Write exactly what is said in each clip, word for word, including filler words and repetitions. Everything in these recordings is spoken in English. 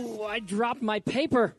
Oh, I dropped my paper.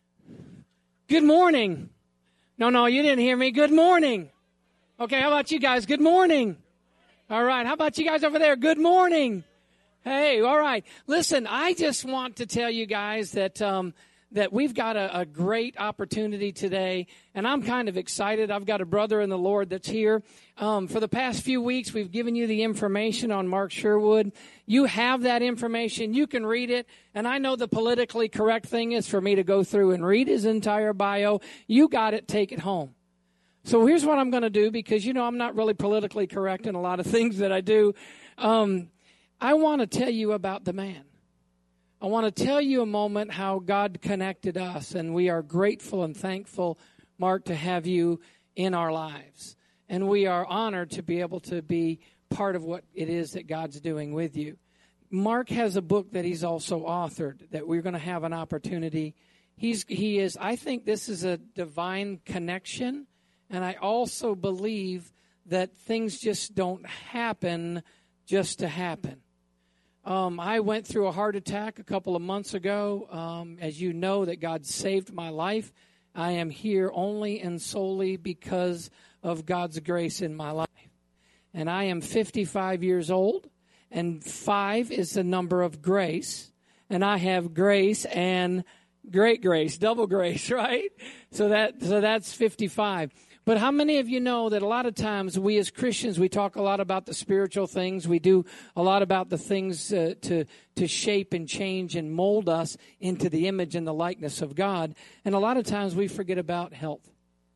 Good morning. No, no, you didn't hear me. Good morning. Okay, how about you guys? Good morning. All right, how about you guys over there? Good morning. Hey, all right. Listen, I just want to tell you guys that um, that we've got a, a great opportunity today, and I'm kind of excited. I've got a brother in the Lord that's here. Um, for the past few weeks, we've given you the information on Mark Sherwood. You have that information. You can read it, and I know the politically correct thing is for me to go through and read his entire bio. You got it. Take it home. So here's what I'm going to do, because, you know, I'm not really politically correct in a lot of things that I do. Um, I want to tell you about the man. I want to tell you a moment how God connected us, and we are grateful and thankful, Mark, to have you in our lives. And we are honored to be able to be part of what it is that God's doing with you. Mark has a book that he's also authored that we're going to have an opportunity. He's he is, I think this is a divine connection. And I also believe that things just don't happen just to happen. Um, I went through a heart attack a couple of months ago. Um, as you know, that God saved my life. I am here only and solely because of God's grace in my life. And I am fifty-five years old, and five is the number of grace. And I have grace and great grace, double grace, right? So that so that's fifty-five. But how many of you know that a lot of times we as Christians, we talk a lot about the spiritual things. We do a lot about the things uh, to to shape and change and mold us into the image and the likeness of God. And a lot of times we forget about health.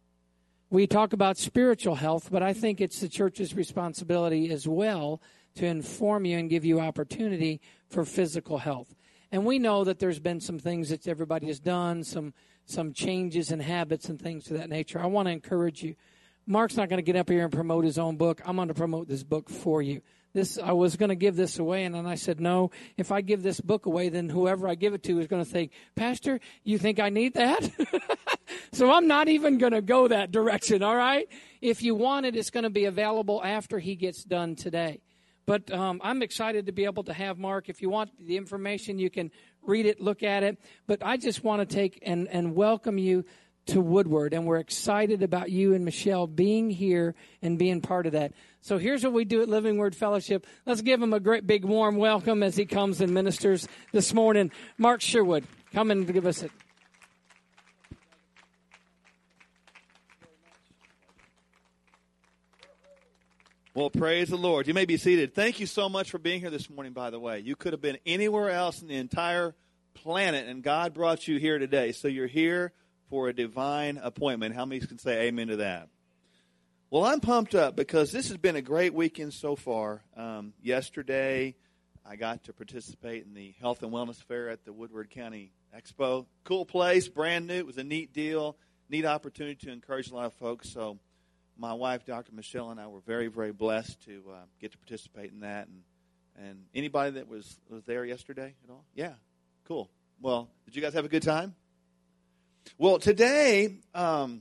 We talk about spiritual health, but I think it's the church's responsibility as well to inform you and give you opportunity for physical health. And we know that there's been some things that everybody has done, some some changes in habits and things of that nature. I want to encourage you. Mark's not going to get up here and promote his own book. I'm going to promote this book for you. This I was going to give this away, and then I said, no, if I give this book away, then whoever I give it to is going to think, Pastor, you think I need that? So I'm not even going to go that direction, all right? If you want it, it's going to be available after he gets done today. But um, I'm excited to be able to have Mark. If you want the information, you can read it, look at it. But I just want to take and, and welcome you to Woodward. And we're excited about you and Michelle being here and being part of that. So here's what we do at Living Word Fellowship. Let's give him a great big warm welcome as he comes and ministers this morning. Mark Sherwood, come and give us it. Well, praise the Lord. You may be seated. Thank you so much for being here this morning, by the way. You could have been anywhere else in the entire planet, and God brought you here today. So you're here for a divine appointment. How many can say amen to that? Well, I'm pumped up because this has been a great weekend so far. Um, yesterday, I got to participate in the Health and Wellness Fair at the Woodward County Expo. Cool place, brand new. It was a neat deal, neat opportunity to encourage a lot of folks. So my wife, Doctor Michelle, and I were very, very blessed to uh, get to participate in that. And and anybody that was, was there yesterday at all? Yeah, cool. Well, did you guys have a good time? Well, today, um,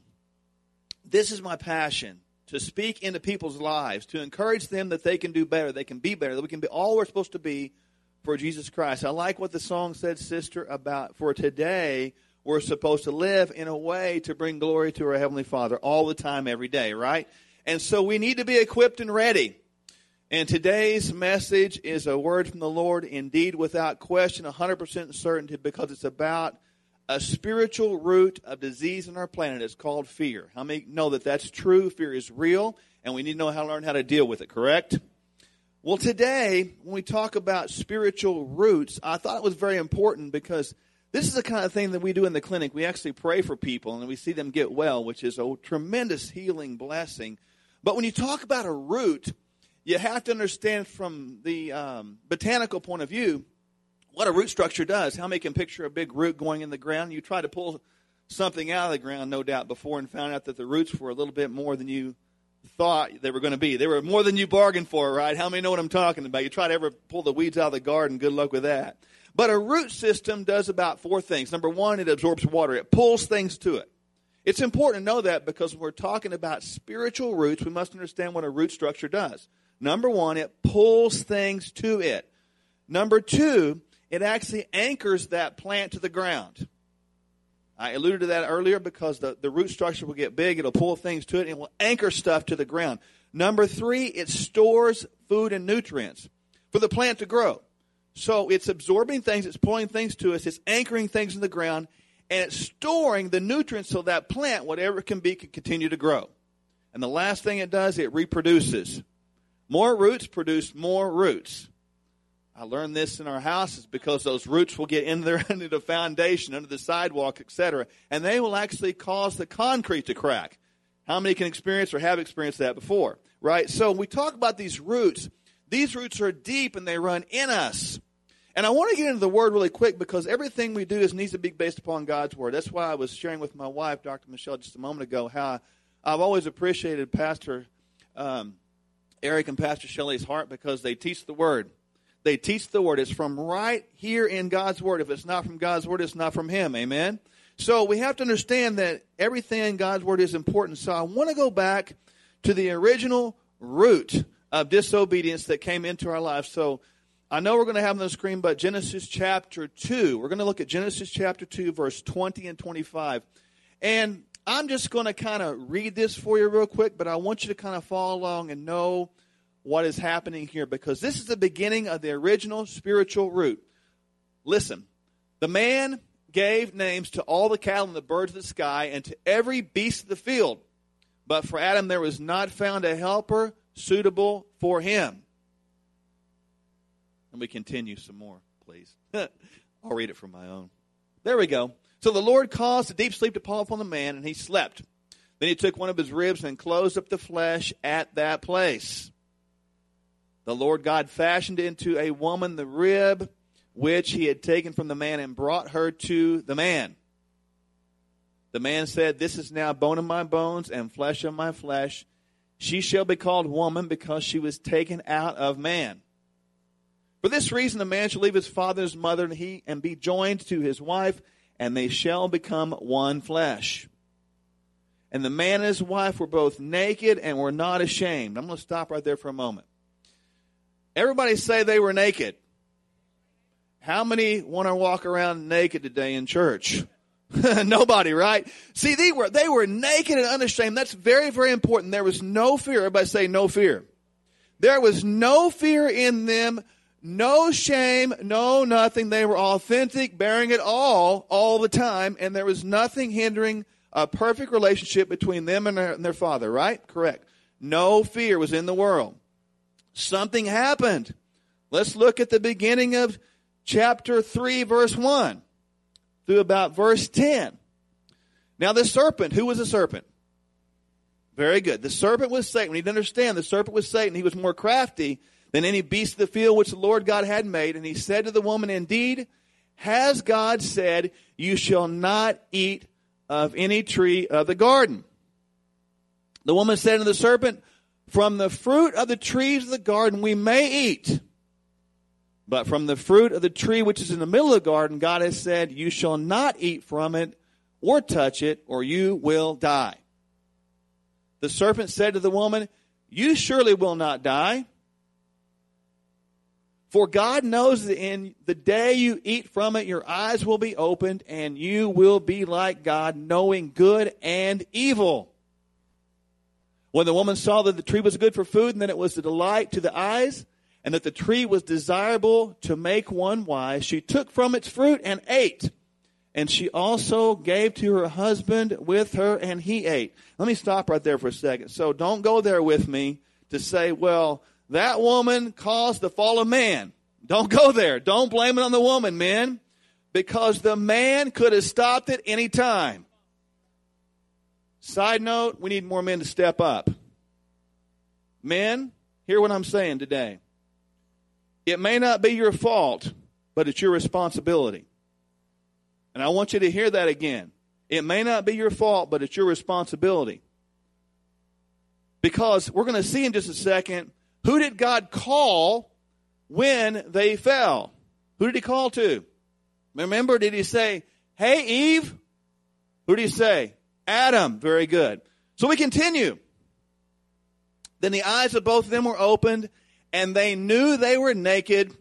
this is my passion, to speak into people's lives, to encourage them that they can do better, they can be better, that we can be all we're supposed to be for Jesus Christ. I like what the song said, sister, about for today, we're supposed to live in a way to bring glory to our Heavenly Father all the time, every day, right? And so we need to be equipped and ready. And today's message is a word from the Lord, indeed, without question, one hundred percent certainty, because it's about a spiritual root of disease on our planet. It's called fear. How many know that that's true? Fear is real, and we need to know how to learn how to deal with it, correct? Well, today, when we talk about spiritual roots, I thought it was very important because this is the kind of thing that we do in the clinic. We actually pray for people, and we see them get well, which is a tremendous healing blessing. But when you talk about a root, you have to understand from the um, botanical point of view what a root structure does. How many can picture a big root going in the ground? You try to pull something out of the ground, no doubt, before and found out that the roots were a little bit more than you thought they were going to be. They were more than you bargained for, right? How many know what I'm talking about? You try to ever pull the weeds out of the garden, good luck with that. But a root system does about four things. Number one, it absorbs water. It pulls things to it. It's important to know that because when we're talking about spiritual roots, we must understand what a root structure does. Number one, it pulls things to it. Number two, it actually anchors that plant to the ground. I alluded to that earlier because the, the root structure will get big. It'll pull things to it, and it will anchor stuff to the ground. Number three, it stores food and nutrients for the plant to grow. So it's absorbing things, it's pulling things to us, it's anchoring things in the ground, and it's storing the nutrients so that plant, whatever it can be, can continue to grow. And the last thing it does, it reproduces. More roots produce more roots. I learned this in our houses because those roots will get in there under the foundation, under the sidewalk, et cetera, and they will actually cause the concrete to crack. How many can experience or have experienced that before, right? So when we talk about these roots, these roots are deep and they run in us. And I want to get into the Word really quick because everything we do is needs to be based upon God's Word. That's why I was sharing with my wife, Doctor Michelle, just a moment ago, how I've always appreciated Pastor um, Eric and Pastor Shelley's heart because they teach the Word. They teach the Word. It's from right here in God's Word. If it's not from God's Word, it's not from Him. Amen? So we have to understand that everything in God's Word is important. So I want to go back to the original root of disobedience that came into our lives. So I know we're going to have on the screen, but Genesis chapter two. We're going to look at Genesis chapter two, verse twenty and twenty-five. And I'm just going to kind of read this for you real quick, but I want you to kind of follow along and know what is happening here, because this is the beginning of the original spiritual root. Listen, the man gave names to all the cattle and the birds of the sky and to every beast of the field. But for Adam there was not found a helper suitable for him. And we continue some more, please. I'll read it from my own. There we go. So the Lord caused a deep sleep to fall upon the man, and he slept. Then he took one of his ribs and closed up the flesh at that place. The Lord God fashioned into a woman the rib which he had taken from the man and brought her to the man. The man said, "This is now bone of my bones and flesh of my flesh. She shall be called woman because she was taken out of man. For this reason the man shall leave his father and his mother and he and be joined to his wife, and they shall become one flesh. And the man and his wife were both naked and were not ashamed." I'm going to stop right there for a moment. Everybody say they were naked. How many want to walk around naked today in church? Nobody, right? See, they were, they were naked and unashamed. That's very, very important. There was no fear. Everybody say no fear. There was no fear in them, no shame, no nothing. They were authentic, bearing it all, all the time, and there was nothing hindering a perfect relationship between them and their, and their father, right? Correct. No fear was in the world. Something happened. Let's look at the beginning of chapter three, verse one, through about verse ten. Now the serpent, who was the serpent? Very good. The serpent was Satan. We need to understand the serpent was Satan. He was more crafty than any beast of the field which the Lord God had made. And he said to the woman, "Indeed, has God said, you shall not eat of any tree of the garden?" The woman said to the serpent, "From the fruit of the trees of the garden we may eat. But from the fruit of the tree which is in the middle of the garden, God has said, you shall not eat from it or touch it, or you will die." The serpent said to the woman, "You surely will not die. For God knows that in the day you eat from it, your eyes will be opened, and you will be like God, knowing good and evil." When the woman saw that the tree was good for food, and that it was a delight to the eyes, and that the tree was desirable to make one wise, she took from its fruit and ate. And she also gave to her husband with her, and he ate. Let me stop right there for a second. So don't go there with me to say, well, that woman caused the fall of man. Don't go there. Don't blame it on the woman, men, because the man could have stopped it any time. Side note, we need more men to step up. Men, hear what I'm saying today. It may not be your fault, but it's your responsibility. And I want you to hear that again. It may not be your fault, but it's your responsibility. Because we're going to see in just a second, who did God call when they fell? Who did he call to? Remember, did he say, "Hey, Eve"? Who did he say? Adam. Very good. So we continue. Then the eyes of both of them were opened, and they knew they were naked,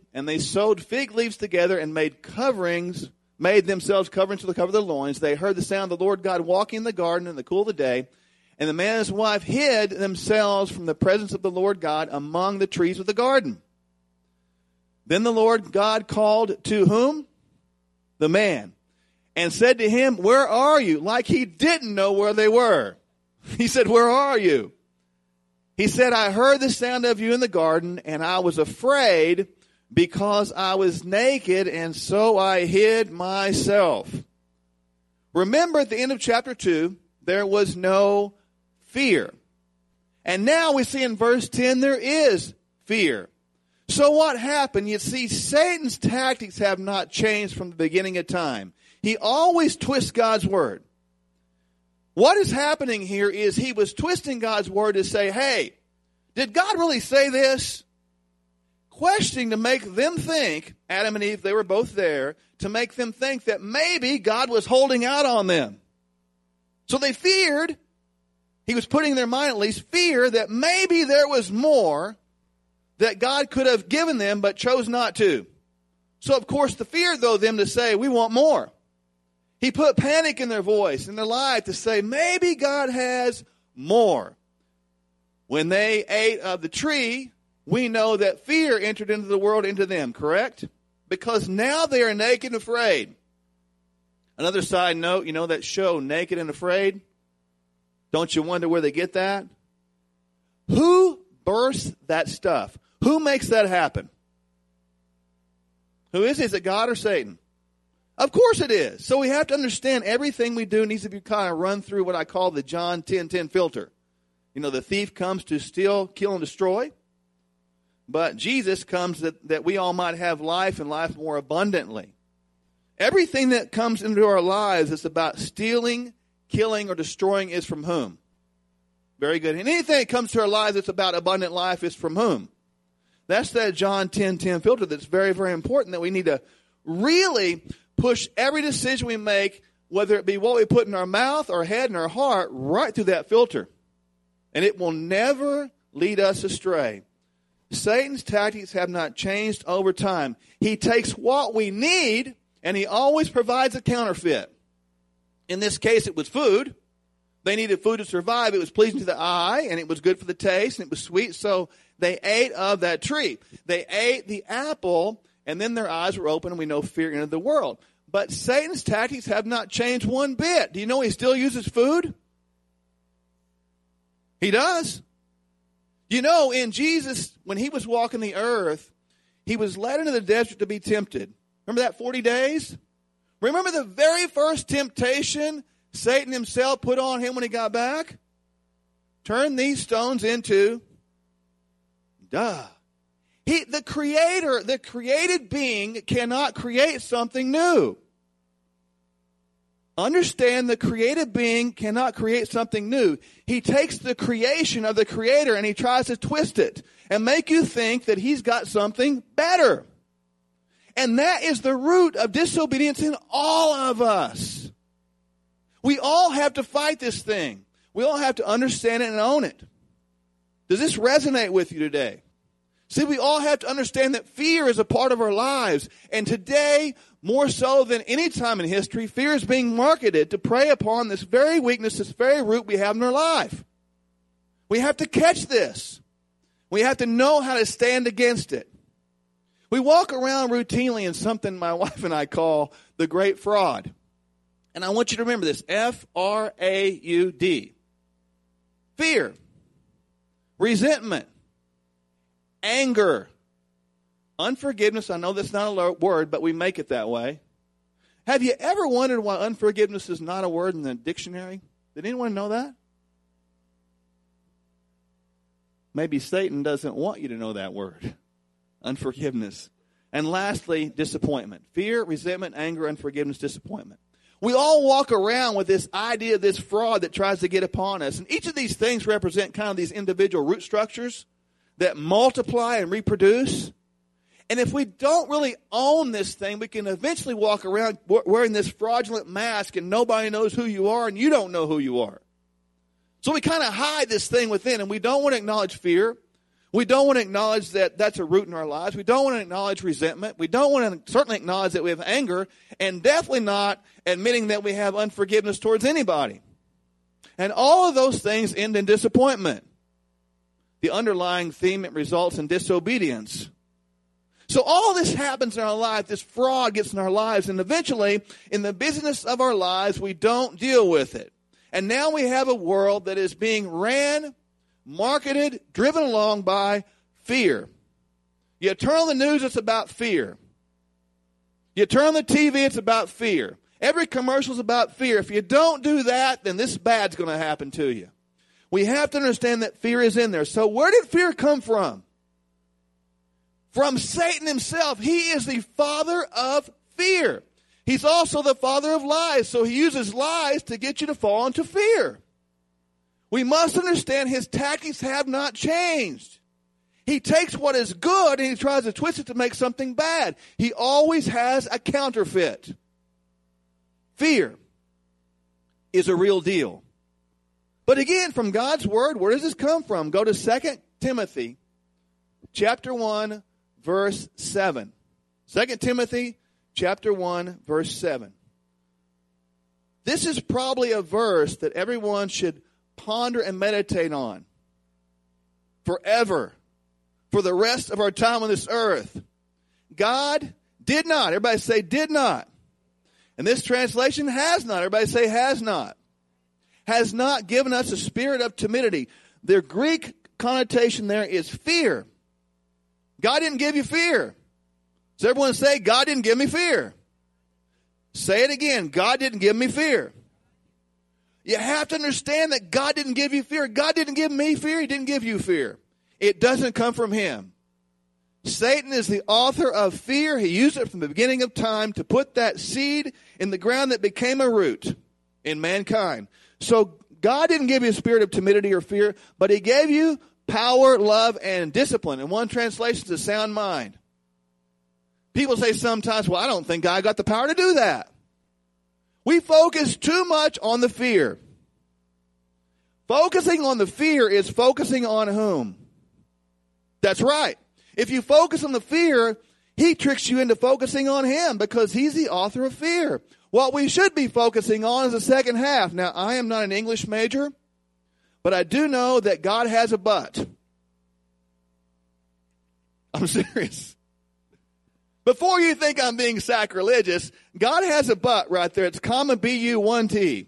and they sewed fig leaves together and made coverings, made themselves coverings to cover their loins. They heard the sound of the Lord God walking in the garden in the cool of the day. And the man and his wife hid themselves from the presence of the Lord God among the trees of the garden. Then the Lord God called to whom? The man. And said to him, where are you? Like he didn't know where they were. He said, where are you? He said, I heard the sound of you in the garden, and I was afraid because I was naked, and so I hid myself. Remember at the end of chapter two, there was no fear. And now we see in verse ten, there is fear. So what happened? You see, Satan's tactics have not changed from the beginning of time. He always twists God's word. What is happening here is he was twisting God's word to say, hey, did God really say this? Questioning to make them think, Adam and Eve, they were both there, to make them think that maybe God was holding out on them. So they feared, he was putting in their mind at least, fear that maybe there was more that God could have given them but chose not to. So of course the fear, though, them to say, we want more. He put panic in their voice, in their life, to say, maybe God has more. When they ate of the tree, we know that fear entered into the world, into them, correct? Because now they are naked and afraid. Another side note, you know that show, Naked and Afraid? Don't you wonder where they get that? Who bursts that stuff? Who makes that happen? Who is it? Is it God or Satan? Of course it is. So we have to understand everything we do needs to be kind of run through what I call the John ten ten filter. You know, the thief comes to steal, kill, and destroy. But Jesus comes that, that we all might have life and life more abundantly. Everything that comes into our lives that's about stealing, killing, or destroying is from whom? Very good. And anything that comes to our lives that's about abundant life is from whom? That's that John ten ten filter that's very, very important, that we need to really push every decision we make, whether it be what we put in our mouth, our head, and our heart, right through that filter. And it will never lead us astray. Satan's tactics have not changed over time. He takes what we need, and he always provides a counterfeit. In this case, it was food. They needed food to survive. It was pleasing to the eye, and it was good for the taste, and it was sweet, so they ate of that tree. They ate the apple, and then their eyes were open, and we know fear entered the world. But Satan's tactics have not changed one bit. Do you know he still uses food? He does. You know, in Jesus, when he was walking the earth, he was led into the desert to be tempted. Remember that forty days? Remember the very first temptation Satan himself put on him when he got back? Turn these stones into, duh. He, the creator, the created being cannot create something new. Understand, the created being cannot create something new. He takes the creation of the creator and he tries to twist it and make you think that he's got something better. And that is the root of disobedience in all of us. We all have to fight this thing. We all have to understand it and own it. Does this resonate with you today? See, we all have to understand that fear is a part of our lives. And today, more so than any time in history, fear is being marketed to prey upon this very weakness, this very root we have in our life. We have to catch this. We have to know how to stand against it. We walk around routinely in something my wife and I call the great fraud. And I want you to remember this, F R A U D. Fear, resentment, anger, unforgiveness. I know that's not a word, but we make it that way. Have you ever wondered why unforgiveness is not a word in the dictionary? Did anyone know that? Maybe Satan doesn't want you to know that word. Unforgiveness. And lastly, disappointment. Fear, resentment, anger, unforgiveness, disappointment. We all walk around with this idea, this fraud that tries to get upon us. And each of these things represent kind of these individual root structures that multiply and reproduce. And if we don't really own this thing, we can eventually walk around wearing this fraudulent mask and nobody knows who you are and you don't know who you are. So we kind of hide this thing within, and we don't want to acknowledge fear. We don't want to acknowledge that that's a root in our lives. We don't want to acknowledge resentment. We don't want to certainly acknowledge that we have anger, and definitely not admitting that we have unforgiveness towards anybody. And all of those things end in disappointment. The underlying theme, it results in disobedience. So all this happens in our life. This fraud gets in our lives, and eventually, in the business of our lives, we don't deal with it. And now we have a world that is being ran, marketed, driven along by fear. You turn on the news, it's about fear. You turn on the T V, it's about fear. Every commercial is about fear. If you don't do that, then this bad's going to happen to you. We have to understand that fear is in there. So where did fear come from? From Satan himself. He is the father of fear. He's also the father of lies. So he uses lies to get you to fall into fear. We must understand his tactics have not changed. He takes what is good and he tries to twist it to make something bad. He always has a counterfeit. Fear is a real deal. But again, from God's word, where does this come from? Go to Second Timothy chapter one, verse seven. Second Timothy chapter one, verse seven. This is probably a verse that everyone should ponder and meditate on forever, for the rest of our time on this earth. God did not. Everybody say did not. And this translation has not. Everybody say has not. Has not given us a spirit of timidity. The Greek connotation there is fear. God didn't give you fear. Does everyone say, God didn't give me fear? Say it again. God didn't give me fear. You have to understand that God didn't give you fear. God didn't give me fear. He didn't give you fear. It doesn't come from him. Satan is the author of fear. He used it from the beginning of time to put that seed in the ground that became a root in mankind. So God didn't give you a spirit of timidity or fear, but he gave you power, love, and discipline. In one translation, it's a sound mind. People say sometimes, well, I don't think God got the power to do that. We focus too much on the fear. Focusing on the fear is focusing on whom? That's right. If you focus on the fear, he tricks you into focusing on him because he's the author of fear. What we should be focusing on is the second half. Now, I am not an English major, but I do know that God has a but. I'm serious. Before you think I'm being sacrilegious, God has a but right there. It's comma B U one T.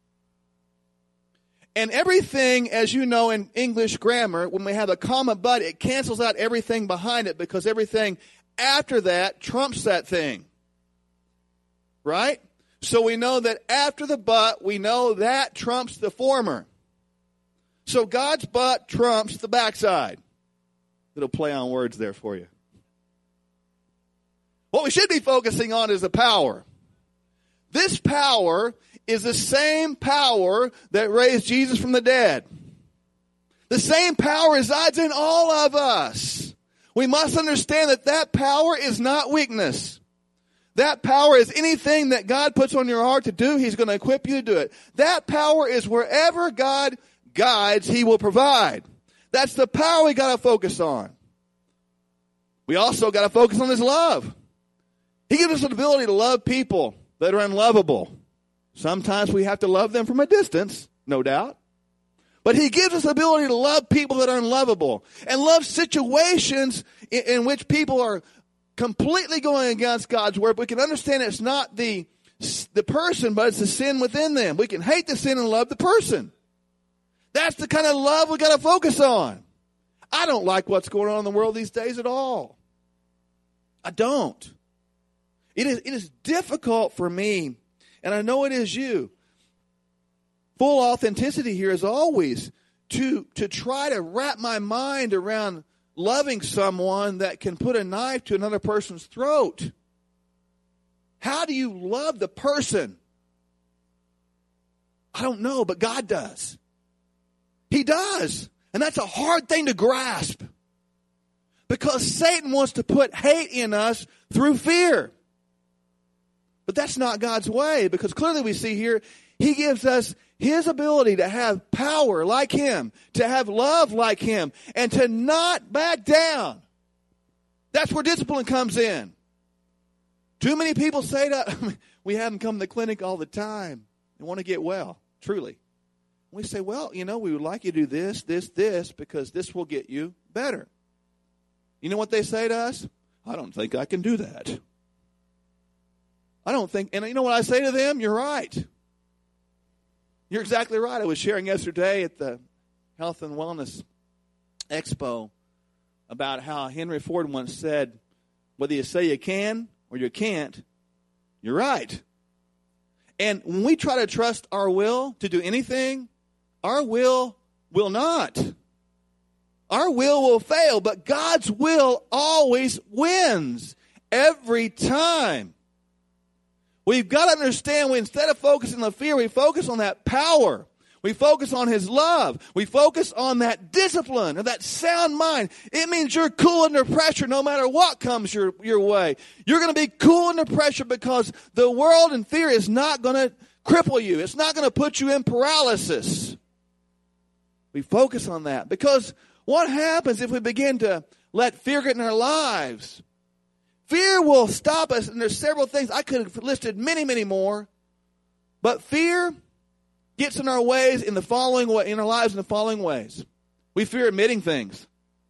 And everything, as you know in English grammar, when we have a comma but, it cancels out everything behind it because everything after that trumps that thing. Right? So we know that after the but, we know that trumps the former. So God's but trumps the backside. It'll play on words there for you. What we should be focusing on is the power. This power is the same power that raised Jesus from the dead. The same power resides in all of us. We must understand that that power is not weakness. That power is anything that God puts on your heart to do, he's going to equip you to do it. That power is wherever God guides, he will provide. That's the power we got to focus on. We also got to focus on his love. He gives us an ability to love people that are unlovable. Sometimes we have to love them from a distance, no doubt. But he gives us the ability to love people that are unlovable and love situations in, in which people are completely going against God's word. We can understand it's not the, the person, but it's the sin within them. We can hate the sin and love the person. That's the kind of love we got to focus on. I don't like what's going on in the world these days at all. I don't. It is, it is difficult for me, and I know it is you. Full authenticity here is always to, to try to wrap my mind around loving someone that can put a knife to another person's throat. How do you love the person? I don't know, but God does. He does. And that's a hard thing to grasp. Because Satan wants to put hate in us through fear. But that's not God's way, because clearly we see here, He gives us His ability to have power like Him, to have love like Him, and to not back down. That's where discipline comes in. Too many people say to we have them come to the clinic all the time and want to get well, truly. We say, well, you know, we would like you to do this, this, this, because this will get you better. You know what they say to us? I don't think I can do that. I don't think, and you know what I say to them? You're right. You're exactly right. I was sharing yesterday at the Health and Wellness Expo about how Henry Ford once said, whether you say you can or you can't, you're right. And when we try to trust our will to do anything, our will will not. Our will will fail, but God's will always wins every time. We've got to understand, we instead of focusing on the fear, we focus on that power. We focus on His love. We focus on that discipline or that sound mind. It means you're cool under pressure no matter what comes your, your way. You're going to be cool under pressure because the world and fear is not going to cripple you. It's not going to put you in paralysis. We focus on that because what happens if we begin to let fear get in our lives? Fear will stop us, and there's several things. I could have listed many, many more. But fear gets in our ways in the following way, in our lives in the following ways. We fear admitting things.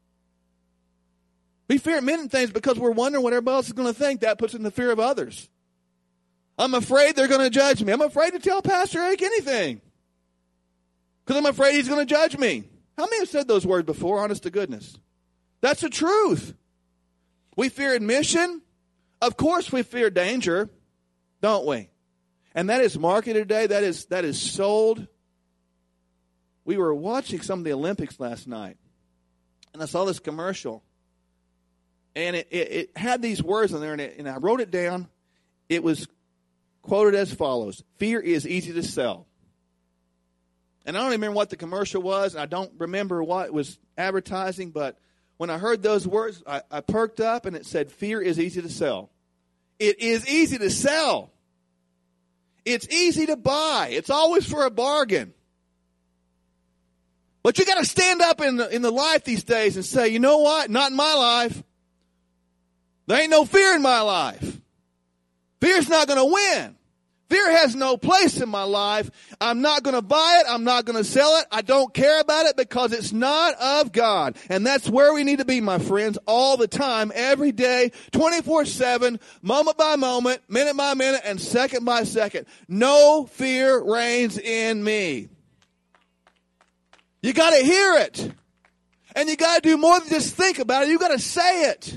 We fear admitting things because we're wondering what everybody else is going to think. That puts in the fear of others. I'm afraid they're going to judge me. I'm afraid to tell Pastor Eric anything because I'm afraid he's going to judge me. How many have said those words before, honest to goodness? That's the truth. We fear admission. Of course we fear danger, don't we? And that is marketed today. That is that is sold. We were watching some of the Olympics last night, and I saw this commercial. And it, it, it had these words in there, and, it, and I wrote it down. It was quoted as follows: fear is easy to sell. And I don't even remember what the commercial was, and I don't remember what it was advertising, but when I heard those words, I, I perked up, and it said, fear is easy to sell. It is easy to sell. It's easy to buy. It's always for a bargain. But you got to stand up in the, in the life these days and say, you know what? Not in my life. There ain't no fear in my life. Fear's not going to win. Fear has no place in my life. I'm not going to buy it. I'm not going to sell it. I don't care about it because it's not of God. And that's where we need to be, my friends, all the time, every day, twenty-four seven, moment by moment, minute by minute, and second by second. No fear reigns in me. You got to hear it. And you got to do more than just think about it. You got to say it.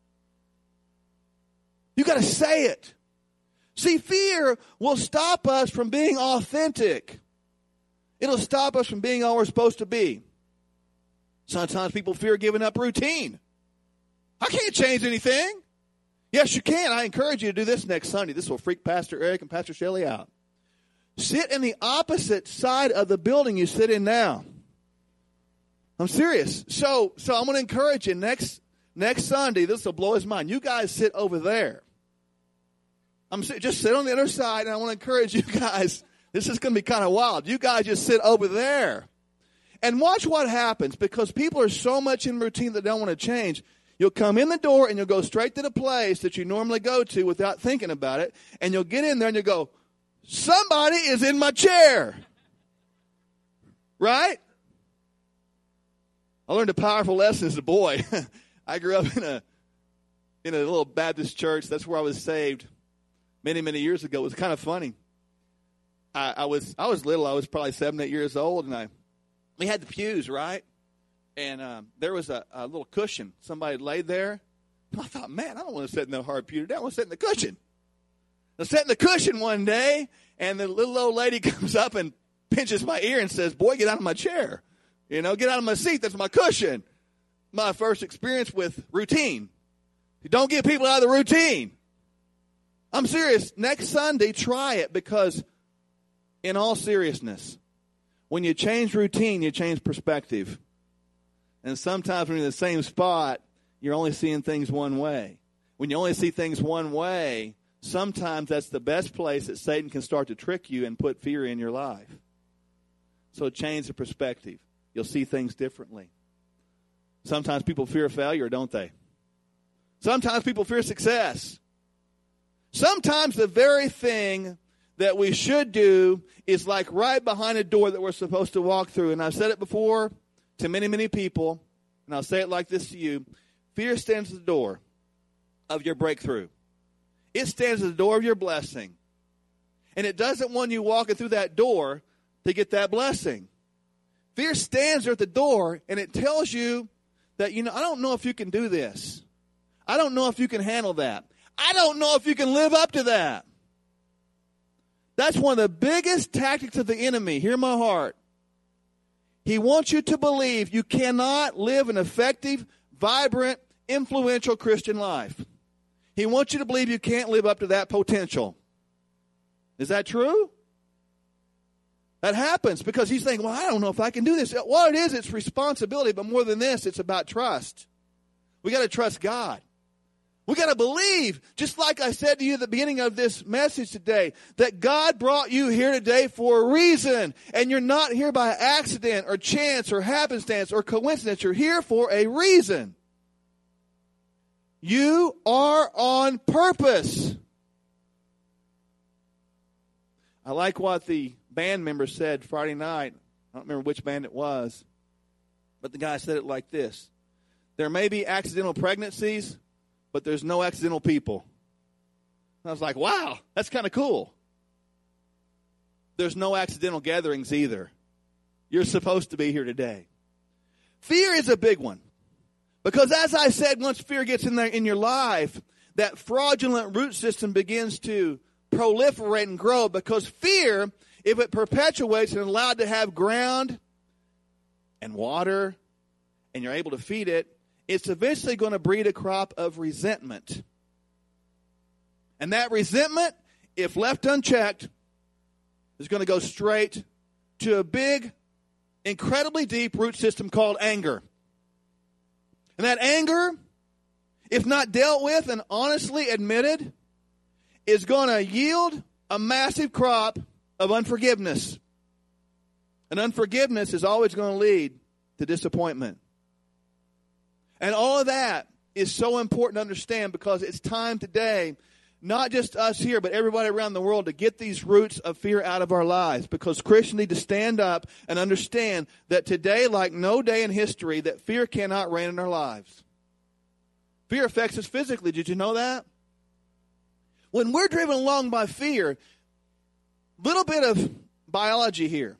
You got to say it. See, fear will stop us from being authentic. It'll stop us from being all we're supposed to be. Sometimes people fear giving up routine. I can't change anything. Yes, you can. I encourage you to do this next Sunday. This will freak Pastor Eric and Pastor Shelley out. Sit in the opposite side of the building you sit in now. I'm serious. So, so I'm going to encourage you next, next Sunday. This will blow his mind. You guys sit over there. I'm just sit on the other side, and I want to encourage you guys. This is going to be kind of wild. You guys just sit over there and watch what happens because people are so much in routine that they don't want to change. You'll come in the door, and you'll go straight to the place that you normally go to without thinking about it, and you'll get in there, and you'll go, somebody is in my chair. Right? I learned a powerful lesson as a boy. I grew up in a in a little Baptist church. That's where I was saved. Many, many years ago. It was kind of funny. I, I was I was little. I was probably seven, eight years old, and I we had the pews, right? And um, there was a, a little cushion. Somebody laid there. I thought, man, I don't want to sit in the hard pew today. I want to sit in the cushion. I sat in the cushion one day, and the little old lady comes up and pinches my ear and says, boy, get out of my chair. You know, get out of my seat. That's my cushion. My first experience with routine. You don't get people out of the routine. I'm serious. Next Sunday, try it because in all seriousness, when you change routine, you change perspective. And sometimes when you're in the same spot, you're only seeing things one way. When you only see things one way, sometimes that's the best place that Satan can start to trick you and put fear in your life. So change the perspective. You'll see things differently. Sometimes people fear failure, don't they? Sometimes people fear success. Sometimes the very thing that we should do is like right behind a door that we're supposed to walk through. And I've said it before to many, many people, and I'll say it like this to you. Fear stands at the door of your breakthrough. It stands at the door of your blessing. And it doesn't want you walking through that door to get that blessing. Fear stands there at the door, and it tells you that, you know, I don't know if you can do this. I don't know if you can handle that. I don't know if you can live up to that. That's one of the biggest tactics of the enemy. Hear my heart. He wants you to believe you cannot live an effective, vibrant, influential Christian life. He wants you to believe you can't live up to that potential. Is that true? That happens because he's thinking, well, I don't know if I can do this. Well, it is. It's responsibility. But more than this, it's about trust. We got to trust God. We got to believe, just like I said to you at the beginning of this message today, that God brought you here today for a reason. And you're not here by accident or chance or happenstance or coincidence. You're here for a reason. You are on purpose. I like what the band member said Friday night. I don't remember which band it was. But the guy said it like this. There may be accidental pregnancies, but there's no accidental people. And I was like, wow, that's kind of cool. There's no accidental gatherings either. You're supposed to be here today. Fear is a big one. Because as I said, once fear gets in there in your life, that fraudulent root system begins to proliferate and grow. Because fear, if it perpetuates and allowed to have ground and water, and you're able to feed it, it's eventually going to breed a crop of resentment. And that resentment, if left unchecked, is going to go straight to a big, incredibly deep root system called anger. And that anger, if not dealt with and honestly admitted, is going to yield a massive crop of unforgiveness. And unforgiveness is always going to lead to disappointment. And all of that is so important to understand because it's time today, not just us here, but everybody around the world, to get these roots of fear out of our lives. Because Christians need to stand up and understand that today, like no day in history, that fear cannot reign in our lives. Fear affects us physically. Did you know that? When we're driven along by fear, little bit of biology here.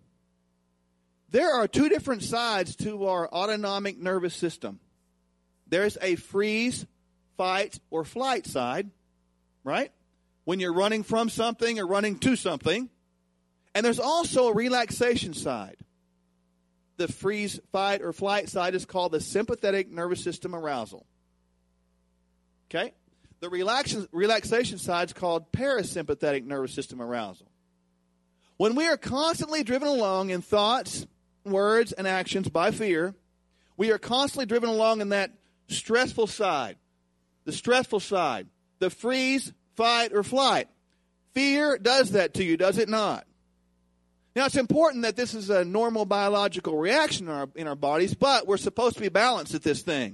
There are two different sides to our autonomic nervous system. There's a freeze, fight, or flight side, right? When you're running from something or running to something. And there's also a relaxation side. The freeze, fight, or flight side is called the sympathetic nervous system arousal. Okay? The relax- relaxation side is called parasympathetic nervous system arousal. When we are constantly driven along in thoughts, words, and actions by fear, we are constantly driven along in that stressful side, the stressful side, the freeze, fight, or flight. Fear does that to you, does it not? Now, it's important that this is a normal biological reaction in our, in our bodies, but we're supposed to be balanced at this thing.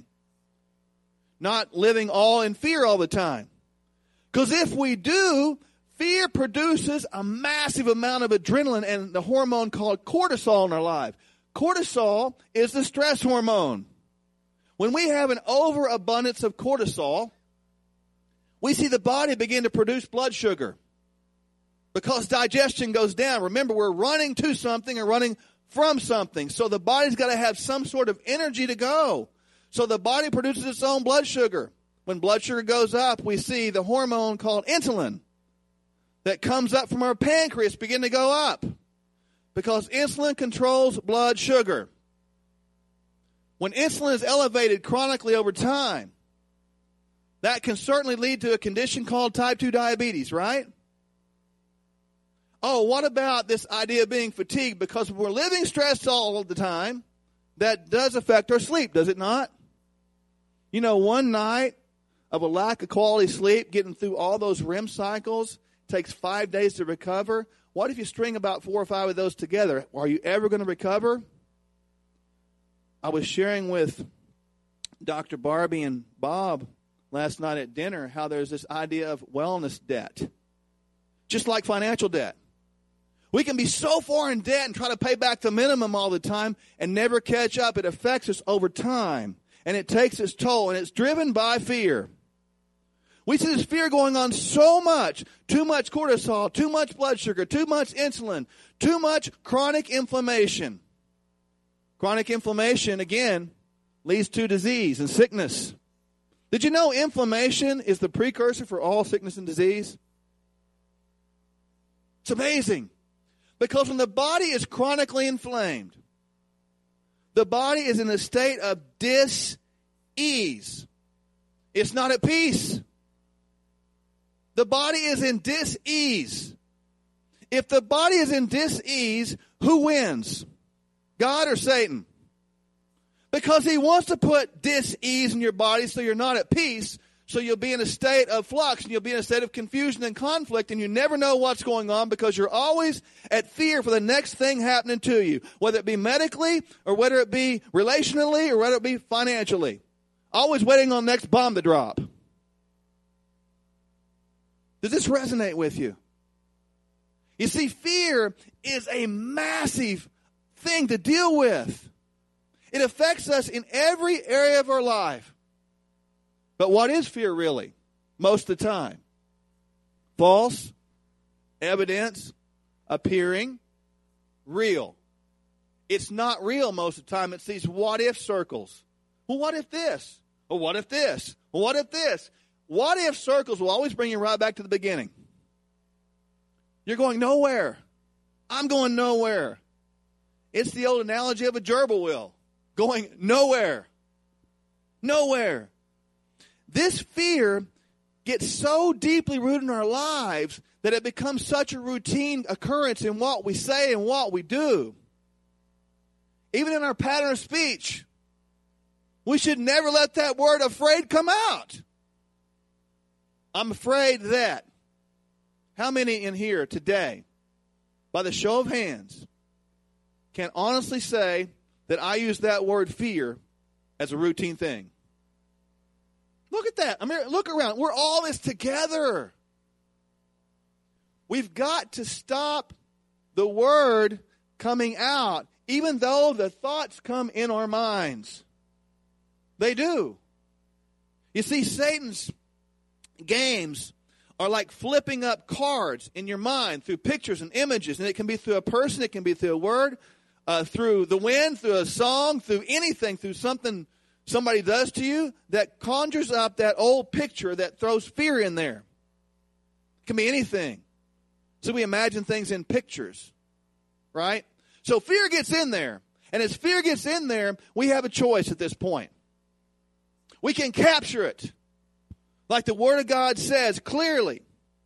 Not living all in fear all the time. Because if we do, fear produces a massive amount of adrenaline and the hormone called cortisol in our life. Cortisol is the stress hormone. When we have an overabundance of cortisol, we see the body begin to produce blood sugar because digestion goes down. Remember, we're running to something or running from something. So the body's got to have some sort of energy to go. So the body produces its own blood sugar. When blood sugar goes up, we see the hormone called insulin that comes up from our pancreas begin to go up because insulin controls blood sugar. When insulin is elevated chronically over time, that can certainly lead to a condition called type two diabetes, right? Oh, what about this idea of being fatigued? Because we're living stressed all the time, that does affect our sleep, does it not? You know, one night of a lack of quality sleep, getting through all those R E M cycles, takes five days to recover. What if you string about four or five of those together? Are you ever going to recover? I was sharing with Doctor Barbie and Bob last night at dinner how there's this idea of wellness debt, just like financial debt. We can be so far in debt and try to pay back the minimum all the time and never catch up. It affects us over time, and it takes its toll, and it's driven by fear. We see this fear going on so much. Too much cortisol, too much blood sugar, too much insulin, too much chronic inflammation. Chronic inflammation, again, leads to disease and sickness. Did you know inflammation is the precursor for all sickness and disease? It's amazing. Because when the body is chronically inflamed, the body is in a state of dis-ease. It's not at peace. The body is in dis-ease. If the body is in dis-ease, who wins? God or Satan? Because he wants to put dis-ease in your body so you're not at peace, so you'll be in a state of flux, and you'll be in a state of confusion and conflict, and you never know what's going on because you're always at fear for the next thing happening to you, whether it be medically or whether it be relationally or whether it be financially. Always waiting on the next bomb to drop. Does this resonate with you? You see, fear is a massive thing to deal with. It affects us in every area of our life. But what is fear really? Most of the time. False evidence appearing real. It's not real most of the time. It's these what-if circles. Well, what if this? Well, what if this? Well, what if this? What-if circles will always bring you right back to the beginning. You're going nowhere. I'm going nowhere. It's the old analogy of a gerbil wheel. Going nowhere. Nowhere. This fear gets so deeply rooted in our lives that it becomes such a routine occurrence in what we say and what we do. Even in our pattern of speech, we should never let that word afraid come out. I'm afraid that. How many in here today, by the show of hands, can honestly say that I use that word fear as a routine thing? Look at that. I mean, look around. We're all this together. We've got to stop the word coming out, even though the thoughts come in our minds. They do. You see, Satan's games are like flipping up cards in your mind through pictures and images. And it can be through a person, it can be through a word, uh, through the wind, through a song, through anything, through something somebody does to you that conjures up that old picture that throws fear in there. It can be anything. So we imagine things in pictures, right? So fear gets in there. And as fear gets in there, we have a choice at this point. We can capture it. Like the Word of God says clearly.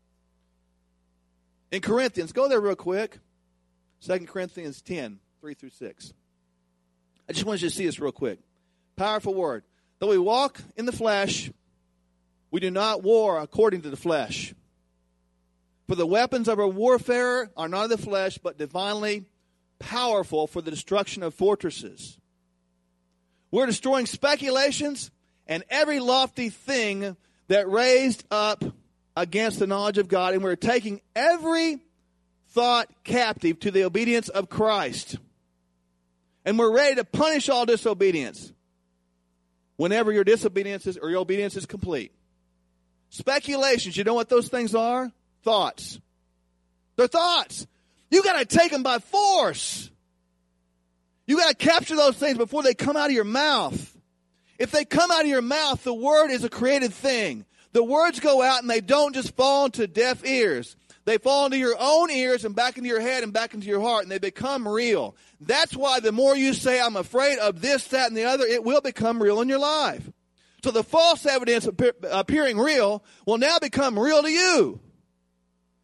In Corinthians, go there real quick. Second Corinthians ten, three through six. I just want you to see this real quick. Powerful word. Though we walk in the flesh, we do not war according to the flesh. For the weapons of our warfare are not of the flesh, but divinely powerful for the destruction of fortresses. We're destroying speculations and every lofty thing that raised up against the knowledge of God, and we're taking every thought captive to the obedience of Christ. And we're ready to punish all disobedience whenever your disobedience is, or your obedience is complete. Speculations, you know what those things are? Thoughts. They're thoughts. You got to take them by force. You got to capture those things before they come out of your mouth. If they come out of your mouth, the word is a created thing. The words go out and they don't just fall into deaf ears. They fall into your own ears and back into your head and back into your heart, and they become real. That's why the more you say, I'm afraid of this, that, and the other, it will become real in your life. So the false evidence appearing real will now become real to you.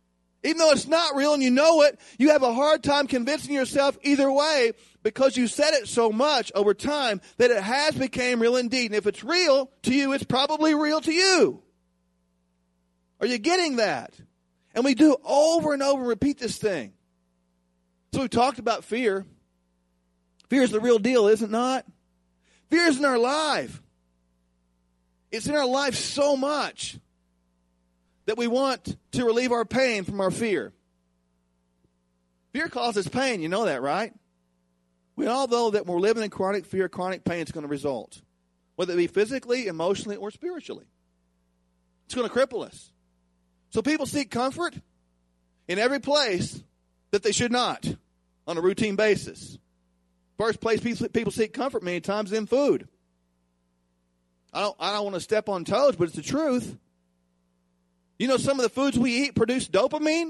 Even though it's not real and you know it, you have a hard time convincing yourself either way because you said it so much over time that it has become real indeed. And if it's real to you, it's probably real to you. Are you getting that? And we do over and over and repeat this thing. So we talked about fear. Fear is the real deal, is it not? Fear is in our life. It's in our life so much that we want to relieve our pain from our fear. Fear causes pain. You know that, right? We all know that when we're living in chronic fear, chronic pain is going to result, whether it be physically, emotionally, or spiritually. It's going to cripple us. So people seek comfort in every place that they should not on a routine basis. First place people seek comfort many times is in food. I don't, I don't want to step on toes, but it's the truth. You know some of the foods we eat produce dopamine?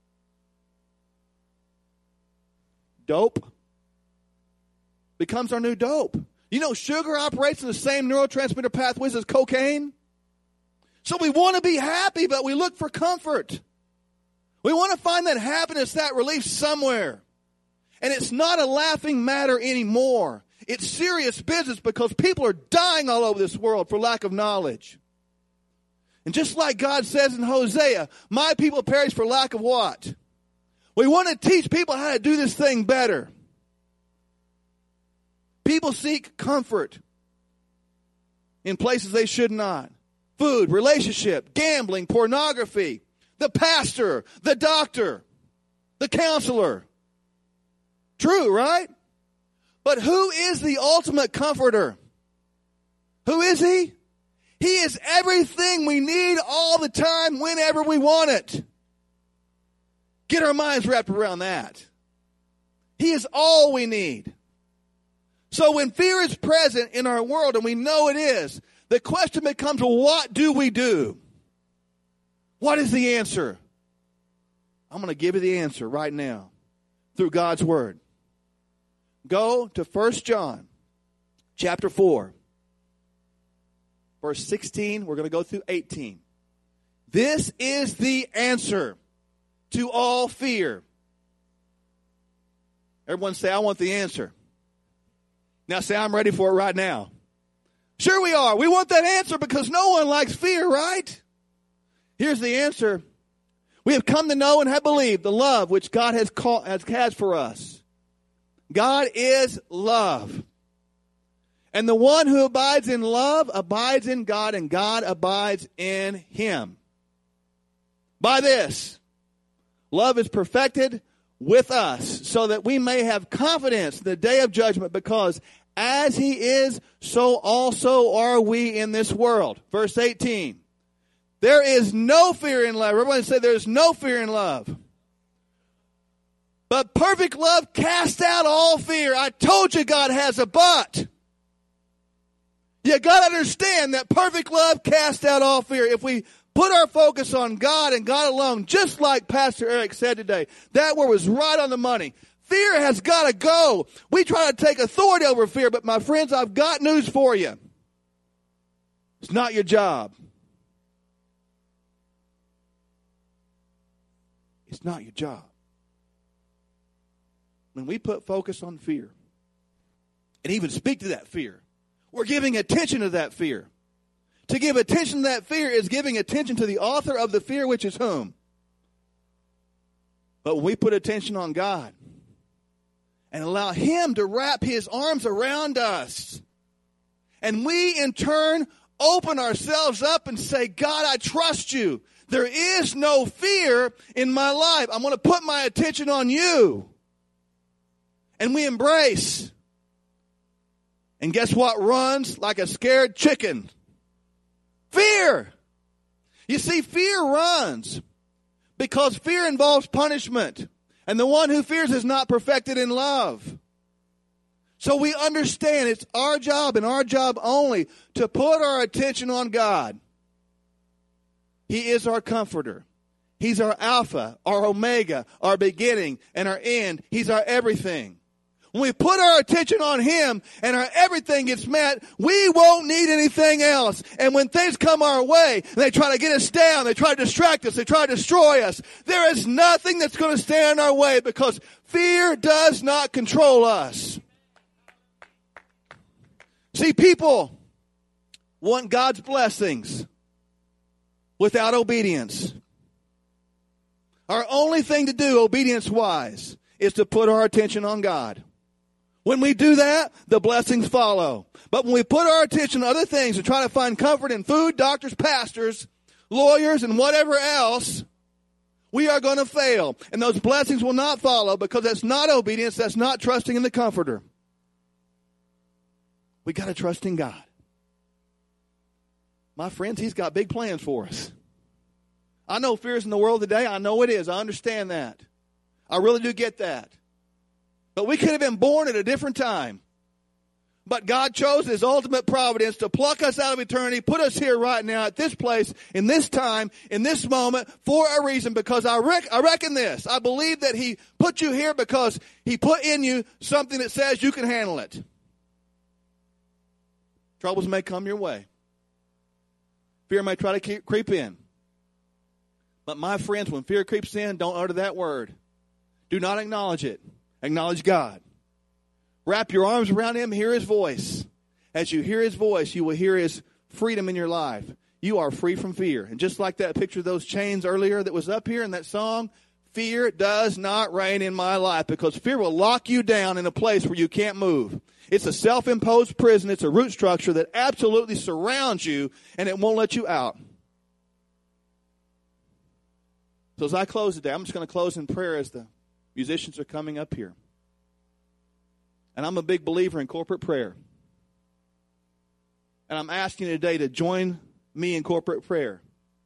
Dope becomes our new dope. You know sugar operates in the same neurotransmitter pathways as cocaine? So we want to be happy, but we look for comfort. We want to find that happiness, that relief somewhere. And it's not a laughing matter anymore. It's serious business because people are dying all over this world for lack of knowledge. And just like God says in Hosea, my people perish for lack of what? We want to teach people how to do this thing better. People seek comfort in places they should not. Food, relationship, gambling, pornography, the pastor, the doctor, the counselor. True, right? But who is the ultimate comforter? Who is he? He is everything we need all the time, whenever we want it. Get our minds wrapped around that. He is all we need. So when fear is present in our world, and we know it is, the question becomes, well, what do we do? What is the answer? I'm going to give you the answer right now through God's Word. Go to First John chapter four. Verse sixteen, we're going to go through eighteen. This is the answer to all fear. Everyone say, I want the answer. Now say, I'm ready for it right now. Sure we are. We want that answer because no one likes fear, right? Here's the answer. We have come to know and have believed the love which God has, called, has, has for us. God is love. And the one who abides in love abides in God, and God abides in him. By this, love is perfected with us, so that we may have confidence in the day of judgment, because as he is, so also are we in this world. Verse eighteen. There is no fear in love. Everybody say there's no fear in love. But perfect love casts out all fear. I told you God has a but. You got to understand that perfect love casts out all fear. If we put our focus on God and God alone, just like Pastor Eric said today, that word was right on the money. Fear has got to go. We try to take authority over fear, but my friends, I've got news for you. It's not your job. It's not your job. When we put focus on fear and even speak to that fear, we're giving attention to that fear. To give attention to that fear is giving attention to the author of the fear, which is whom? But when we put attention on God and allow him to wrap his arms around us, and we in turn open ourselves up and say, God, I trust you. There is no fear in my life. I'm going to put my attention on you. And we embrace. And guess what runs like a scared chicken? Fear. You see, fear runs because fear involves punishment. And the one who fears is not perfected in love. So we understand it's our job and our job only to put our attention on God. He is our comforter. He's our Alpha, our Omega, our beginning, and our end. He's our everything. when we put our attention on Him and our everything gets met, we won't need anything else. And when things come our way, and they try to get us down, they try to distract us, they try to destroy us, there is nothing that's going to stand in our way because fear does not control us. See, people want God's blessings without obedience. Our only thing to do, obedience-wise, is to put our attention on God. When we do that, the blessings follow. But when we put our attention on other things and try to find comfort in food, doctors, pastors, lawyers, and whatever else, we are going to fail. And those blessings will not follow because that's not obedience, that's not trusting in the Comforter. We got to trust in God. My friends, He's got big plans for us. I know fear is in the world today. I know it is. I understand that. I really do get that. But we could have been born at a different time. But God chose His ultimate providence to pluck us out of eternity, put us here right now at this place, in this time, in this moment, for a reason. Because I, rec- I reckon this. I believe that He put you here because He put in you something that says you can handle it. Troubles may come your way. Fear may try to keep, creep in. But my friends, when fear creeps in, don't utter that word. Do not acknowledge it. Acknowledge God. Wrap your arms around Him, hear His voice. As you hear His voice, you will hear His freedom in your life. You are free from fear. And just like that picture of those chains earlier that was up here in that song, fear does not reign in my life because fear will lock you down in a place where you can't move. It's a self-imposed prison. It's a root structure that absolutely surrounds you, and it won't let you out. So as I close today, I'm just going to close in prayer as the musicians are coming up here. And I'm a big believer in corporate prayer. And I'm asking you today to join me in corporate prayer.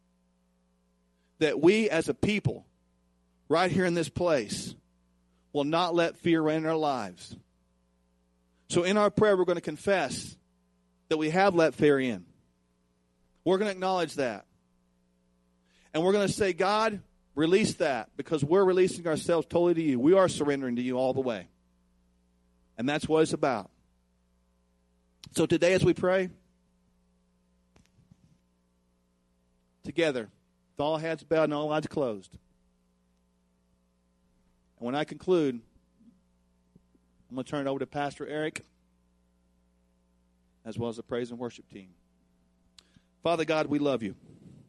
That we as a people, right here in this place, will not let fear reign in our lives. So in our prayer, we're going to confess that we have let fear in. We're going to acknowledge that. And we're going to say, God, release that because we're releasing ourselves totally to you. We are surrendering to you all the way. And that's what it's about. So today as we pray, together, with all heads bowed and all eyes closed. And when I conclude, I'm going to turn it over to Pastor Eric as well as the praise and worship team. Father God, we love you.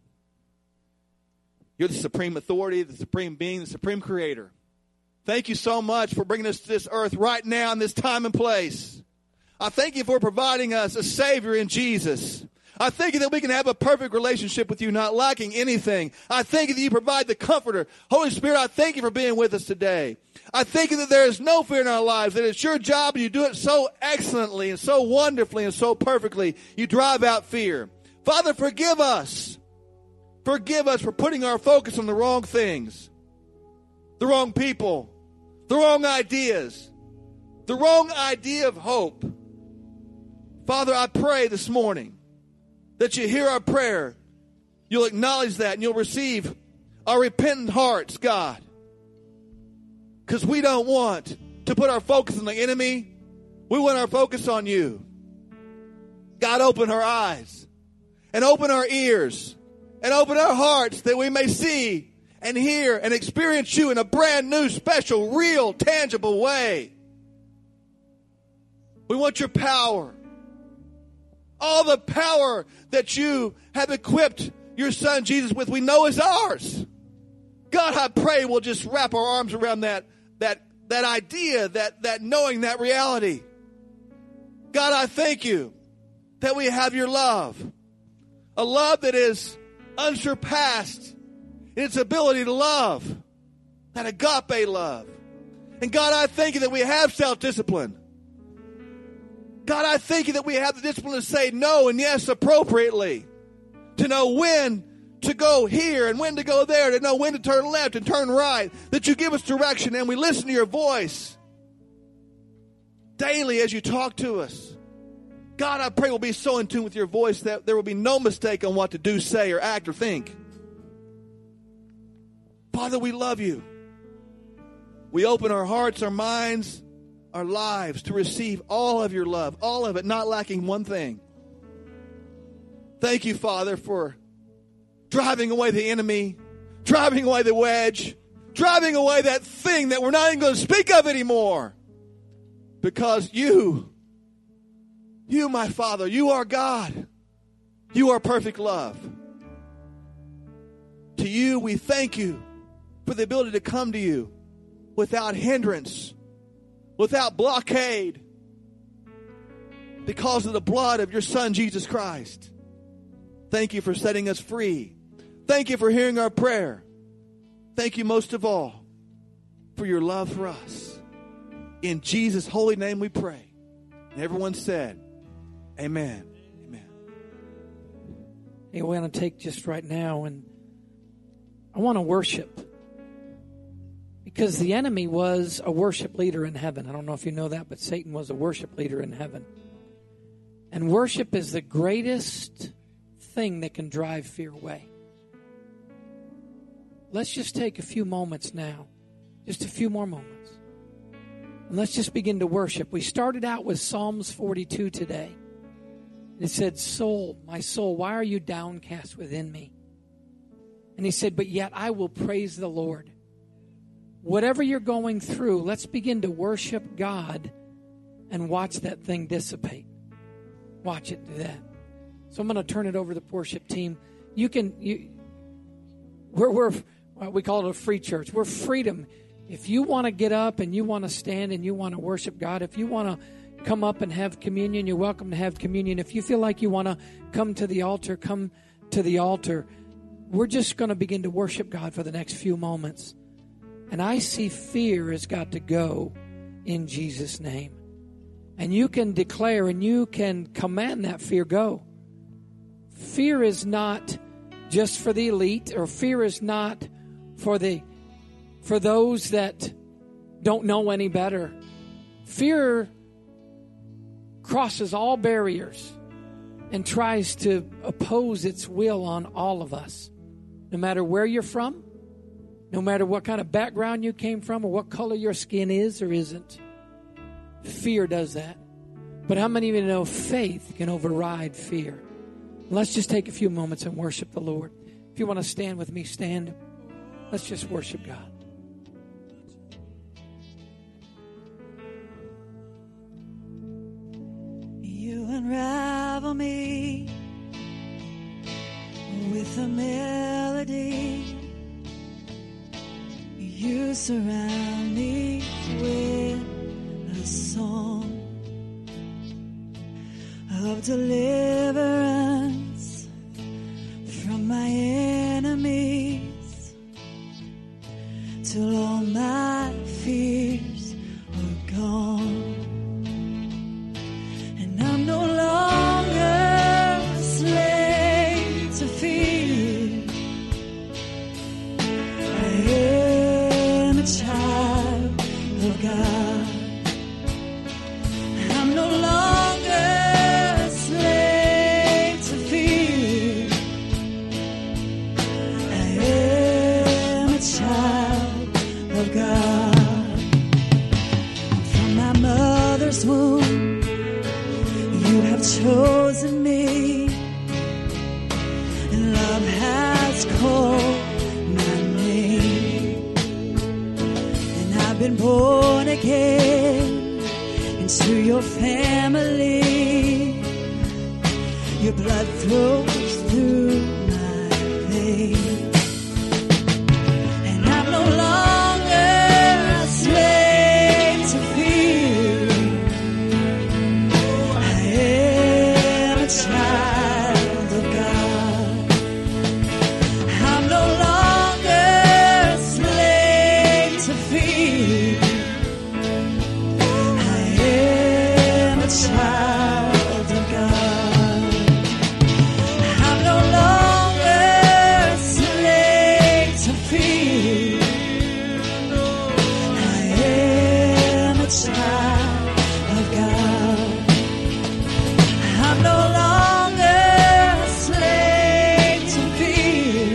You're the supreme authority, the supreme being, the supreme creator. Thank you so much for bringing us to this earth right now in this time and place. I thank you for providing us a Savior in Jesus. I thank you that we can have a perfect relationship with you, not lacking anything. I thank you that you provide the Comforter. Holy Spirit, I thank you for being with us today. I thank you that there is no fear in our lives, that it's your job and you do it so excellently and so wonderfully and so perfectly. You drive out fear. Father, forgive us. Forgive us for putting our focus on the wrong things, the wrong people, the wrong ideas, the wrong idea of hope. Father, I pray this morning that you hear our prayer. You'll acknowledge that and you'll receive our repentant hearts, God. Because we don't want to put our focus on the enemy. We want our focus on you. God, open our eyes and open our ears and open our hearts that we may see and hear and experience you in a brand new, special, real, tangible way. We want your power. All the power that you have equipped your son Jesus with, we know is ours. God, I pray we'll just wrap our arms around that, that, that idea, that, that knowing, that reality. God, I thank you that we have your love. A love that is unsurpassed in its ability to love. That agape love. And God, I thank you that we have self-discipline. God, I thank you that we have the discipline to say no and yes appropriately. To know when to go here and when to go there. To know when to turn left and turn right. That you give us direction and we listen to your voice daily as you talk to us. God, I pray we'll be so in tune with your voice that there will be no mistake on what to do, say, or act, or think. Father, we love you. We open our hearts, our minds, our lives to receive all of your love, all of it, not lacking one thing. Thank you, Father, for driving away the enemy, driving away the wedge, driving away that thing that we're not even going to speak of anymore. Because you, you, my Father, you are God. You are perfect love. To you, we thank you for the ability to come to you without hindrance, without blockade, because of the blood of your Son, Jesus Christ. Thank you for setting us free. Thank you for hearing our prayer. Thank you most of all for your love for us. In Jesus' holy name we pray. And everyone said, amen. Amen. Hey, we're going to take just right now, and I want to worship. Because the enemy was a worship leader in heaven. I don't know if you know that, but Satan was a worship leader in heaven. And worship is the greatest thing that can drive fear away. Let's just take a few moments now. Just a few more moments. And let's just begin to worship. We started out with Psalms forty-two today. It said, soul, my soul, why are you downcast within me? And he said, but yet I will praise the Lord. Whatever you're going through, let's begin to worship God and watch that thing dissipate. Watch it do that. So I'm going to turn it over to the worship team. You can, you, we're, we're, we call it a free church. We're freedom. If you want to get up and you want to stand and you want to worship God, if you want to come up and have communion, you're welcome to have communion. If you feel like you want to come to the altar, come to the altar. We're just going to begin to worship God for the next few moments. And I see fear has got to go in Jesus' name. And you can declare and you can command that fear go. Fear is not just for the elite, or fear is not for the for those that don't know any better. Fear crosses all barriers and tries to oppose its will on all of us. No matter where you're from, no matter what kind of background you came from or what color your skin is or isn't. Fear does that. But how many of you know faith can override fear? Let's just take a few moments and worship the Lord. If you want to stand with me, stand. Let's just worship God. You unravel me with a melody. You surround me with a song of deliverance from my enemies, till all my fears are gone. And I'm no longer a slave to fear. I am a child of God. I'm no longer a slave to fear. I am a child of God. From my mother's womb, you have chosen me, and love has called my name. And I've been born again into your family. Your blood flows through my veins. And I'm no longer a slave to fear. I am a child of God. I'm no longer a slave to fear. I am a child of God. I'm no longer a slave to fear. I am a child of God. I'm no longer a slave to fear.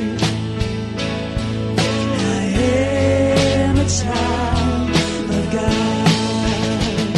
I am a child of God.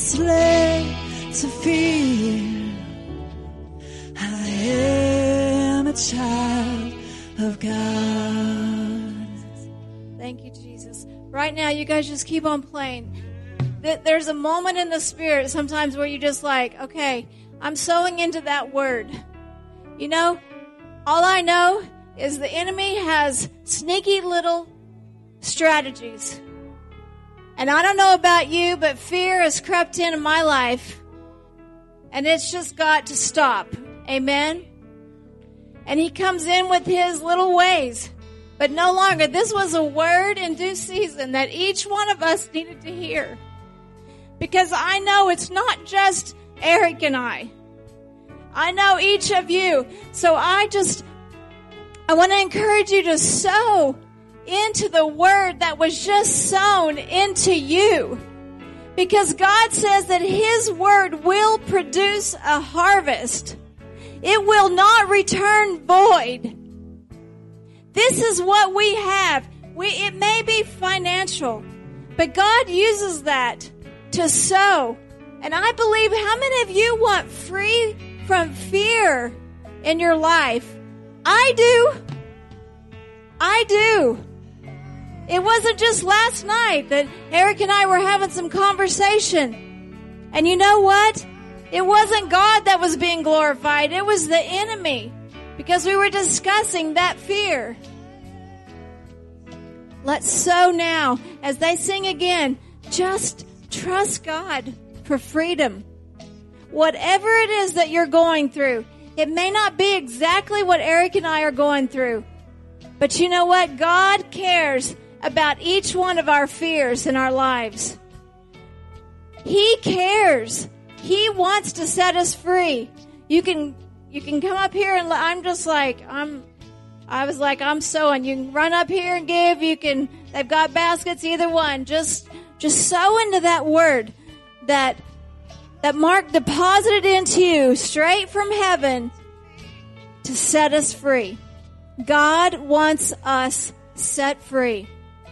slave to fear. I am a child of God. Thank you, Jesus. Right now, you guys just keep on playing. There's a moment in the Spirit sometimes where you just like, okay, I'm sowing into that word. You know, all I know is the enemy has sneaky little strategies. And I don't know about you, but fear has crept into my life. And it's just got to stop. Amen? And he comes in with his little ways. But no longer. This was a word in due season that each one of us needed to hear. Because I know it's not just Eric and I. I know each of you. So I just, I want to encourage you to sow into the word that was just sown into you. Because God says that his word will produce a harvest. It will not return void. This is what we have. We, it may be financial, but God uses that to sow. And I believe, how many of you want free from fear in your life? I do. I do. It wasn't just last night that Eric and I were having some conversation. And you know what? It wasn't God that was being glorified. It was the enemy. Because we were discussing that fear. Let's sow now. As they sing again, just trust God for freedom. Whatever it is that you're going through, it may not be exactly what Eric and I are going through. But you know what? God cares about each one of our fears in our lives. He cares. He wants to set us free. You can you can come up here and I'm just like I'm I was like I'm sowing. You can run up here and give. You can they've got baskets, either one. Just just sow into that word that that Mark deposited into you straight from heaven to set us free. God wants us set free.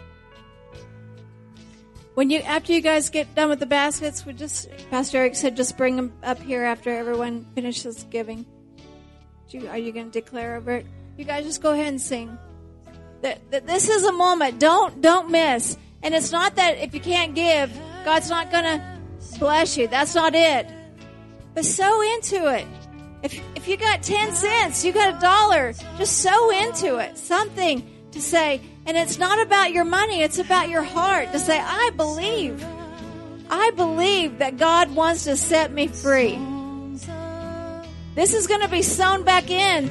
When you, after you guys get done with the baskets, we just, Pastor Eric said, just bring them up here after everyone finishes giving. Do you, are you going to declare over it? You guys just go ahead and sing. That, that this is a moment. Don't, don't miss. And it's not that if you can't give, God's not going to bless you. That's not it. But sow into it. If, if you got ten cents, you got a dollar, just sow into it. Something to say. And it's not about your money. It's about your heart to say, I believe. I believe that God wants to set me free. This is going to be sown back in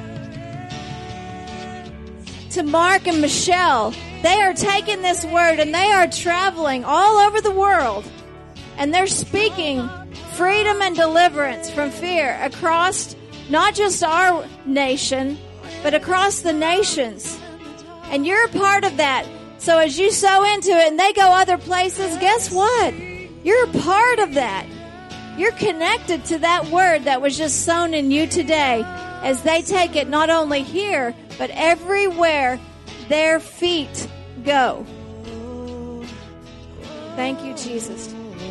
to Mark and Michelle. They are taking this word and they are traveling all over the world. And they're speaking freedom and deliverance from fear across not just our nation, but across the nations. And you're a part of that. So as you sow into it and they go other places, guess what? You're a part of that. You're connected to that word that was just sown in you today as they take it not only here, but everywhere their feet go. Thank you, Jesus.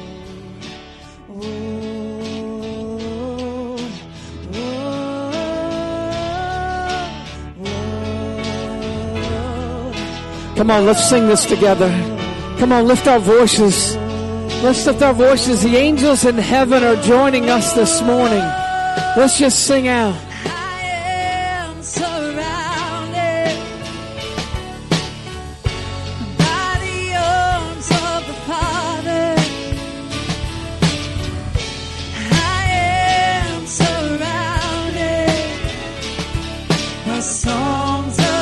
Come on, let's sing this together. Come on, lift our voices. Let's lift our voices. The angels in heaven are joining us this morning. Let's just sing out. I am surrounded by the arms of the Father. I am surrounded by songs of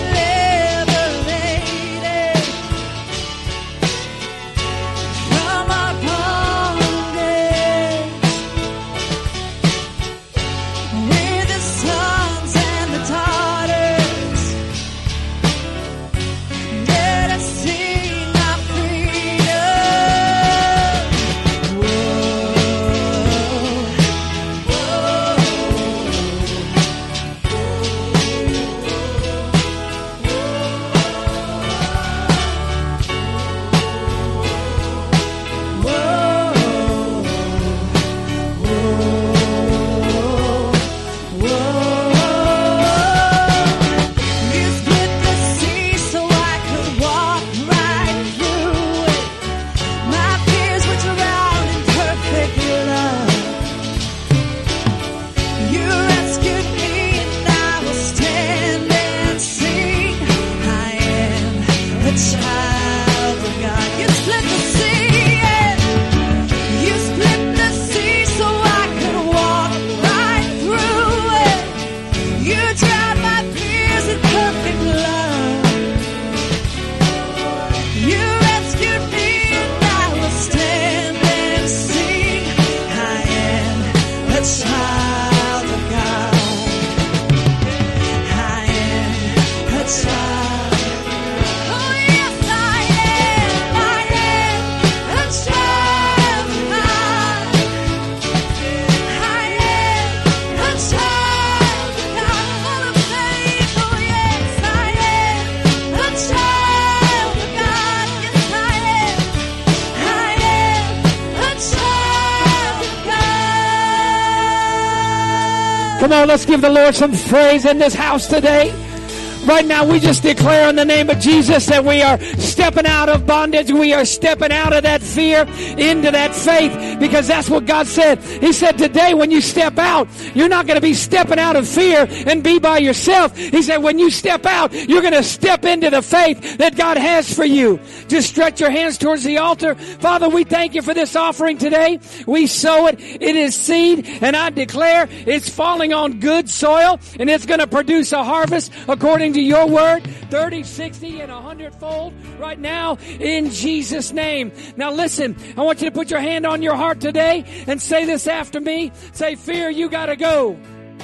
From Come on, let's give the Lord some praise in this house today. Right now, we just declare in the name of Jesus that we are stepping out of bondage. We are stepping out of that fear into that faith, because that's what God said. He said today when you step out, you're not going to be stepping out of fear and be by yourself. He said when you step out, you're going to step into the faith that God has for you. Just stretch your hands towards the altar. Father, we thank you for this offering today. We sow it. It is seed, and I declare it's falling on good soil, and it's going to produce a harvest according to your word, thirty, sixty, and a hundred fold right now in Jesus' name. Now listen, I want you to put your hand on your heart today and say this after me. Say, fear, you gotta go.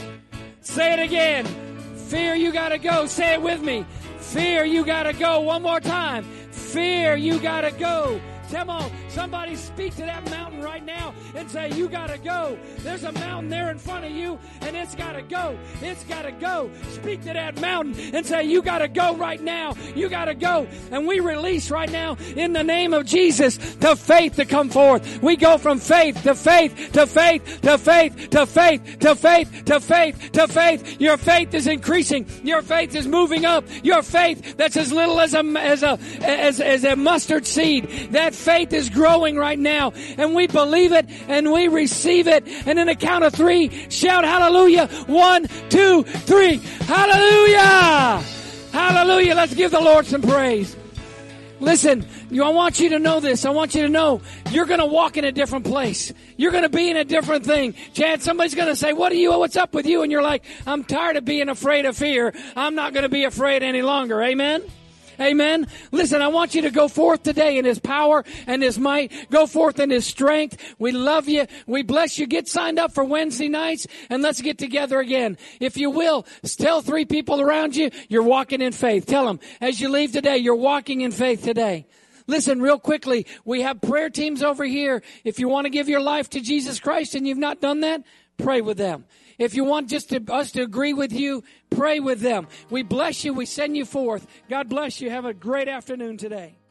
Say it again. Fear, you gotta go. Say it with me. Fear, you gotta go. One more time. Fear, you gotta go. Come on, somebody speak to that mountain right now and say, you gotta go. There's a mountain there in front of you, and it's gotta go. It's gotta go. Speak to that mountain and say, you gotta go right now. You gotta go. And we release right now in the name of Jesus the faith to come forth. We go from faith to faith to faith to faith to faith to faith to faith to faith. Your faith is increasing. Your faith is moving up. Your faith that's as little as a as a as, as a mustard seed. That faith is growing right now, and we believe it and we receive it. And in the count of three, shout hallelujah. One, two, three. Hallelujah. Hallelujah. Let's give the Lord some praise. Listen, I want you to know this. I want you to know you're going to walk in a different place. You're going to be in a different thing. Chad, somebody's going to say, what are you, what's up with you? And you're like, I'm tired of being afraid of fear. I'm not going to be afraid any longer. Amen. Amen. Listen, I want you to go forth today in His power and His might. Go forth in His strength. We love you. We bless you. Get signed up for Wednesday nights, and let's get together again. If you will, tell three people around you you're walking in faith. Tell them as you leave today, you're walking in faith today. Listen, real quickly, we have prayer teams over here. If you want to give your life to Jesus Christ and you've not done that, pray with them. If you want just to, us to agree with you, pray with them. We bless you. We send you forth. God bless you. Have a great afternoon today.